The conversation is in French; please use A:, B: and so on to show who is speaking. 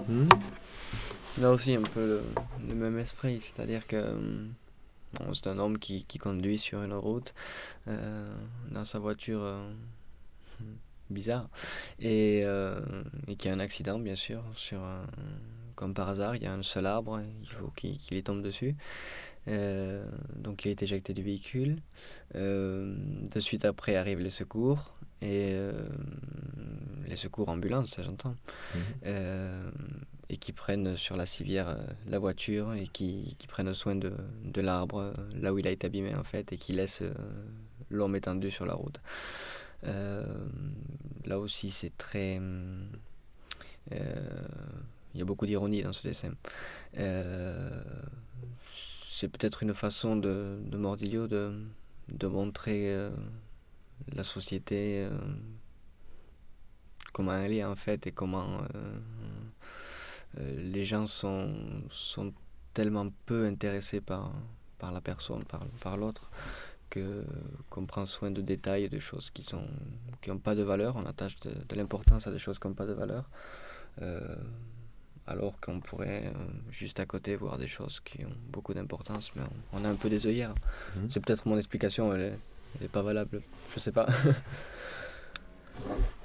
A: Mhm. Là aussi, un peu le même esprit, c'est-à-dire que bon, c'est un homme qui conduit sur une route dans sa voiture bizarre et qui a un accident, bien sûr, comme par hasard, il y a un seul arbre, il faut qu'il y tombe dessus. Donc il est éjecté du véhicule. De suite après arrivent les secours et les secours ambulances, ça j'entends,
B: Mhm.
A: euh, et qui prennent sur la civière la voiture et qui prennent soin de l'arbre là où il a été abîmé en fait et qui laissent l'homme étendu sur la route. Euh, Là aussi c'est très... il y a beaucoup d'ironie dans ce dessin. Euh, c'est peut-être une façon de Mordillo de montrer la société, comment elle est en fait et comment les gens sont tellement peu intéressés par la personne, par l'autre, que qu'on prend soin de détails et de choses qui ont pas de valeur. On attache de l'importance à des choses qui n'ont pas de valeur, euh, alors qu'on pourrait juste à côté voir des choses qui ont beaucoup d'importance, mais on a un peu des œillères.
B: Mhm.
A: C'est peut-être mon explication, elle est pas valable, je sais pas.